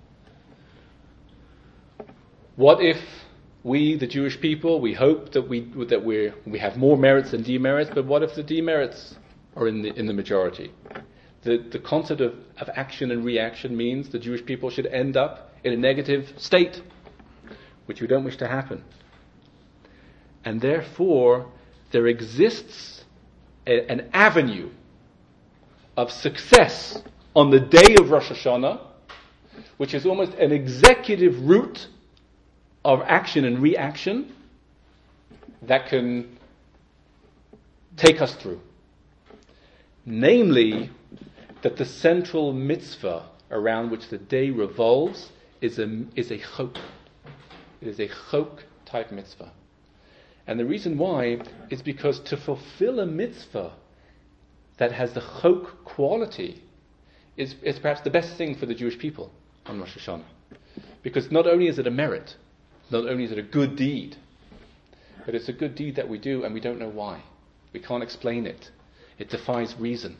What if we, the Jewish people, we hope that we have more merits than demerits, but what if the demerits are in the majority? The concept of action and reaction means the Jewish people should end up in a negative state, which we don't wish to happen. And therefore, there exists an avenue of success on the day of Rosh Hashanah, which is almost an executive route of action and reaction that can take us through. Namely, that the central mitzvah around which the day revolves is a chok. It is a chok type mitzvah. And the reason why is because to fulfill a mitzvah that has the chok quality is perhaps the best thing for the Jewish people on Rosh Hashanah. Because not only is it a merit, not only is it a good deed, but it's a good deed that we do and we don't know why. We can't explain it. It defies reason.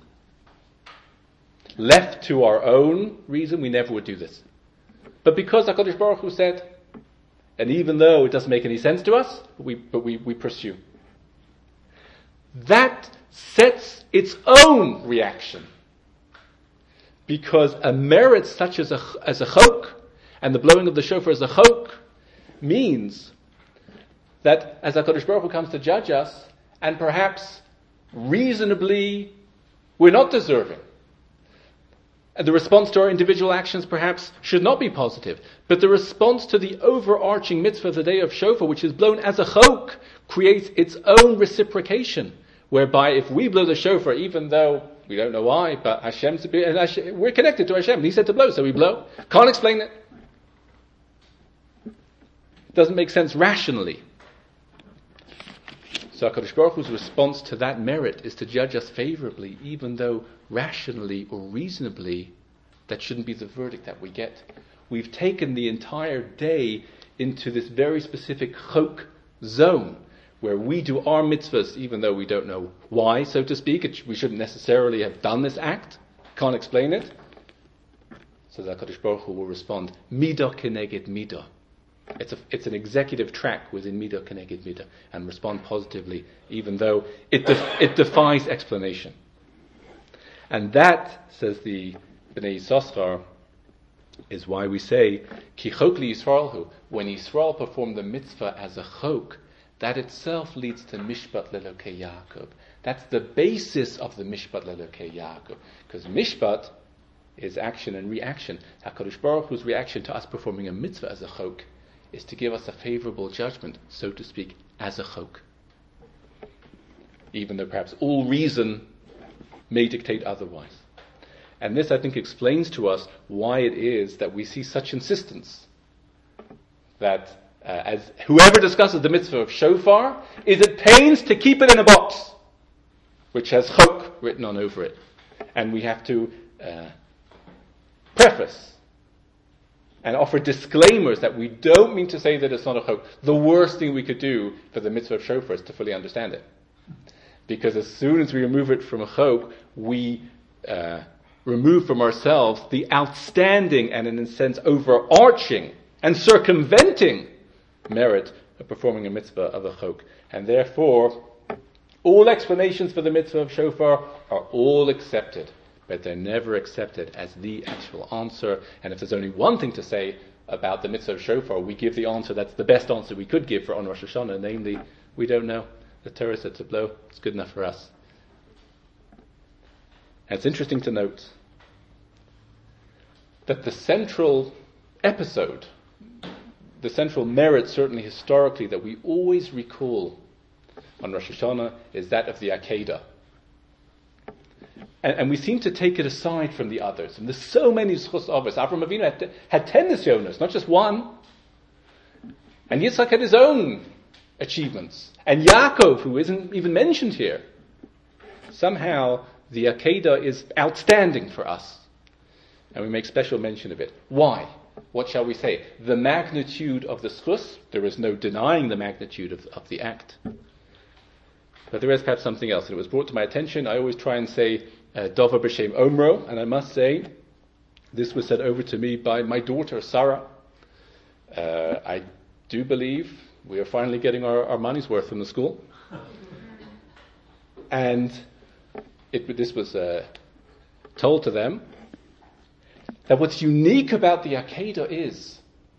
Left to our own reason, we never would do this. But because HaKadosh Baruch Hu said, and even though it doesn't make any sense to us, we pursue. That sets its own reaction. Because a merit such as a chok, and the blowing of the shofar as a chok, means that as HaKadosh Baruch Hu comes to judge us, and perhaps reasonably we're not deserving, and the response to our individual actions perhaps should not be positive, but the response to the overarching mitzvah of the day of shofar, which is blown as a chok, creates its own reciprocation, whereby if we blow the shofar, even though we don't know why, but we're connected to Hashem, and He said to blow, so we blow. Can't explain it. Doesn't make sense rationally. So HaKadosh Baruch Hu's response to that merit is to judge us favorably, even though rationally or reasonably that shouldn't be the verdict that we get. We've taken the entire day into this very specific chok zone, where we do our mitzvahs even though we don't know why, so to speak. We shouldn't necessarily have done this act. Can't explain it. So the HaKadosh Baruch Hu will respond, midah keneged midah. It's an executive track within midah keneged midah, and respond positively, even though it defies explanation. And that, says the Bnei Yissaschar, is why we say, Ki chok li Yisraelhu, when Yisrael performed the mitzvah as a chok, that itself leads to Mishpat Lelokei Yaakov. That's the basis of the Mishpat Lelokei Yaakov. Because Mishpat is action and reaction. HaKadosh Baruch Hu's reaction to us performing a mitzvah as a chok is to give us a favorable judgment, so to speak, as a chok. Even though perhaps all reason may dictate otherwise. And this, I think, explains to us why it is that we see such insistence that as whoever discusses the mitzvah of shofar is at pains to keep it in a box which has chok written on over it. And we have to preface and offer disclaimers that we don't mean to say that it's not a chok. The worst thing we could do for the mitzvah of shofar is to fully understand it. Because as soon as we remove it from a chok, we remove from ourselves the outstanding and, in a sense, overarching and circumventing merit of performing a mitzvah of a chok. And therefore, all explanations for the mitzvah of shofar are all accepted, but they're never accepted as the actual answer. And if there's only one thing to say about the mitzvah of shofar, we give the answer that's the best answer we could give for on Rosh Hashanah, namely, we don't know. The Torah said to blow, it's good enough for us. And it's interesting to note that the central episode, the central merit, certainly historically, that we always recall on Rosh Hashanah is that of the Akedah. And we seem to take it aside from the others. And there's so many Zchus Avos. Avraham Avinu had 10 Nisyonos, not just one. And Yitzchak had his own achievements. And Yaakov, who isn't even mentioned here. Somehow, the Akedah is outstanding for us. And we make special mention of it. Why? What shall we say? The magnitude of the Zchus, there is no denying the magnitude of the act. But there is perhaps something else. And it was brought to my attention. I always try and say, Dover B'Shem Omro. And I must say, this was said over to me by my daughter, Sarah. I do believe we are finally getting our money's worth from the school. And this was told to them that what's unique about the Akedah is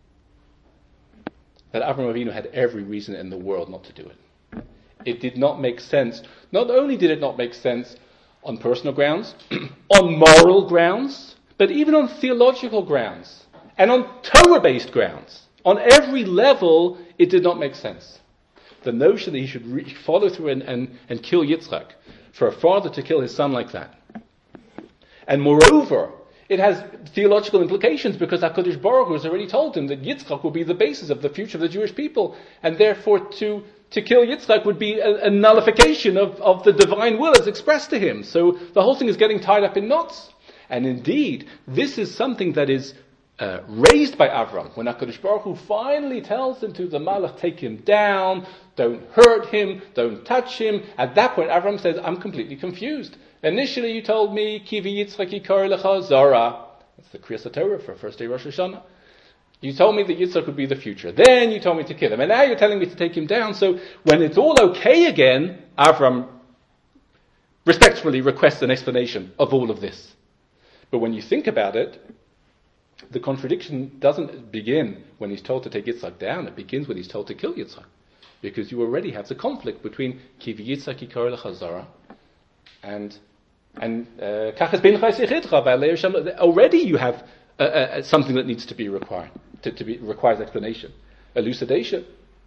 that Avraham Avinu had every reason in the world not to do it. It did not make sense. Not only did it not make sense on personal grounds, on moral grounds, but even on theological grounds and on Torah-based grounds. On every level, it did not make sense. The notion that he should follow through and kill Yitzchak, for a father to kill his son like that. And moreover, it has theological implications because HaKadosh Baruch Hu has already told him that Yitzchak will be the basis of the future of the Jewish people. And therefore, to kill Yitzchak would be a nullification of the divine will as expressed to him. So the whole thing is getting tied up in knots. And indeed, this is something that is raised by Avram. When HaKadosh Baruch Hu finally tells him to the Malach, take him down, don't hurt him, don't touch him. At that point, Avram says, I'm completely confused. Initially you told me, Kivi Yitzchak Yikar Lecha Zara. That's the Kriyas Torah for first day Rosh Hashanah. You told me that Yitzchak would be the future. Then you told me to kill him. And now you're telling me to take him down. So when it's all okay again, Avram respectfully requests an explanation of all of this. But when you think about it, the contradiction doesn't begin when he's told to take Yitzchak down. It begins when he's told to kill Yitzchak. Because you already have the conflict between Kivi Yitzchak Yikar Lecha Zara and Kachas Ben Chai Sechidcha by Leir Shem. Already you have something that needs to be required, requires explanation, elucidation.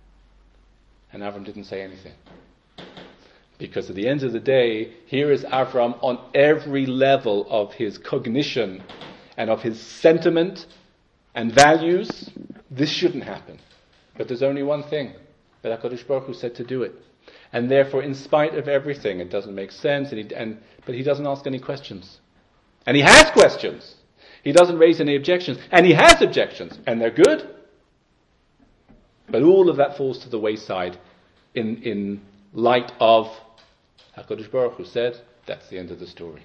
And Avram didn't say anything. Because at the end of the day, here is Avram on every level of his cognition and of his sentiment and values. This shouldn't happen. But there's only one thing, that HaKadosh Baruch Hu said to do it. And therefore, in spite of everything, it doesn't make sense, but he doesn't ask any questions. And he has questions. He doesn't raise any objections. And he has objections. And they're good. But all of that falls to the wayside in light of HaKadosh Baruch Hu said, that's the end of the story.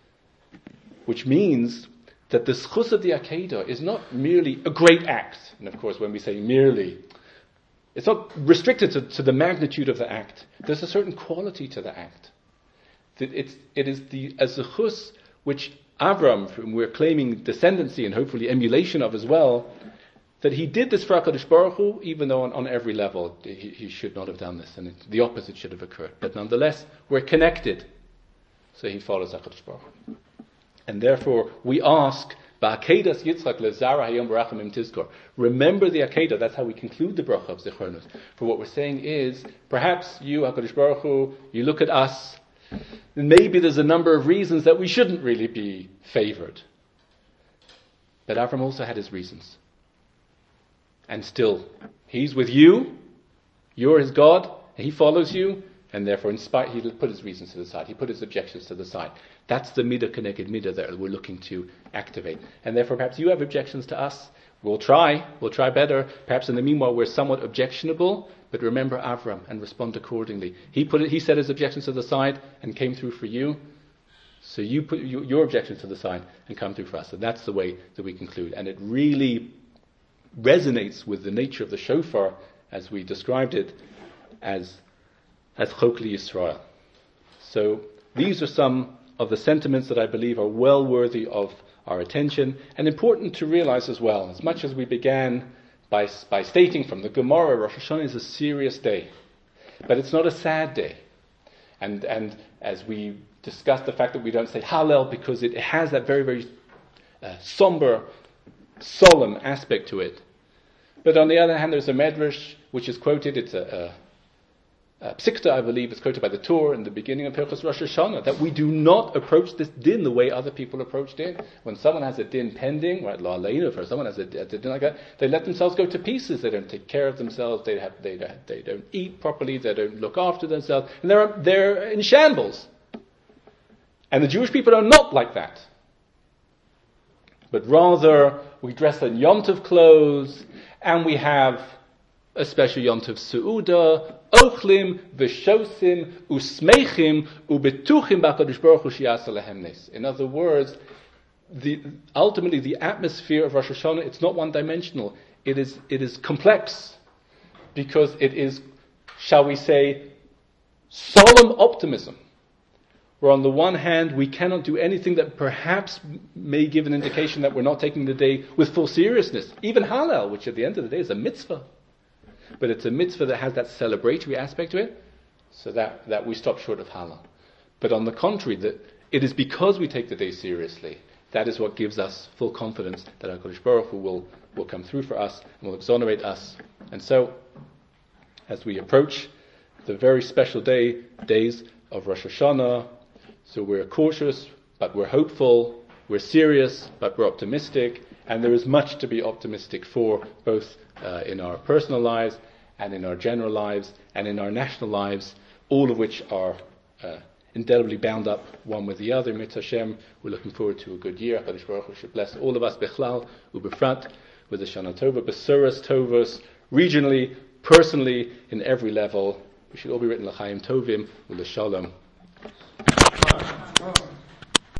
Which means that the Zchus of the Akedah is not merely a great act. And of course, when we say merely, it's not restricted to the magnitude of the act. There's a certain quality to the act. It is a Zchus which Avram, whom we're claiming descendancy and hopefully emulation of as well, that he did this for HaKadosh Baruch Hu, even though on every level he should not have done this, and the opposite should have occurred. But nonetheless, we're connected. So he follows HaKadosh Baruch Hu. And therefore, we ask, Ba'akedas Yitzchak lezara hayom barachamim tizkor. Remember the Akedah, that's how we conclude the bracha of Zichronus. For what we're saying is, perhaps you, HaKadosh Baruch Hu, you look at us, and maybe there's a number of reasons that we shouldn't really be favored. But Avram also had his reasons. And still, he's with you, you're his God, and he follows you, and therefore he put his reasons to the side, he put his objections to the side. That's the midah connected midah that we're looking to activate. And therefore perhaps you have objections to us, we'll try better. Perhaps in the meanwhile we're somewhat objectionable, but remember Avram and respond accordingly. He set his objections to the side and came through for you, so you put your objections to the side and come through for us. And that's the way that we conclude. And it really resonates with the nature of the shofar as we described it as Chokli Yisrael. So these are some of the sentiments that I believe are well worthy of our attention, and important to realize as well, as much as we began by stating from the Gemara, Rosh Hashanah is a serious day, but it's not a sad day. And as we discussed the fact that we don't say Hallel because it has that very, very somber, solemn aspect to it. But on the other hand, there's a medrash which is quoted. It's a psikta, I believe, is quoted by the Torah in the beginning of Hilchos Rosh Hashanah, that we do not approach this din the way other people approach din. When someone has a din pending, right, la aleinu, if someone has a din like that, they let themselves go to pieces. They don't take care of themselves. They don't eat properly. They don't look after themselves, and they're in shambles. And the Jewish people are not like that. But rather, we dress in Yom Tov clothes, and we have a special Yom Tov Su'uda, Ochlim, V'shosim, Usmeichim, Ubetuchim B'HaKadosh Baruch Hu Shi'asa Lehem Nes. In other words, ultimately the atmosphere of Rosh Hashanah, it's not one-dimensional. It is complex, because it is, shall we say, solemn optimism. Where on the one hand, we cannot do anything that perhaps may give an indication that we're not taking the day with full seriousness. Even Hallel, which at the end of the day is a mitzvah. But it's a mitzvah that has that celebratory aspect to it, so that we stop short of Hallel. But on the contrary, that it is because we take the day seriously, that is what gives us full confidence that HaKadosh Baruch Hu will come through for us and will exonerate us. And so, as we approach the very special days of Rosh Hashanah, so we're cautious, but we're hopeful, we're serious, but we're optimistic, and there is much to be optimistic for, both in our personal lives, and in our general lives, and in our national lives, all of which are indelibly bound up one with the other. Mitzvah Hashem, we're looking forward to a good year. HaKadosh Baruch Hu should bless all of us, Bechlal, Ubefrat, with the Shana Tova, Besuras Tovos, regionally, personally, in every level. We should all be written L'chaim Tovim, with the Shalom.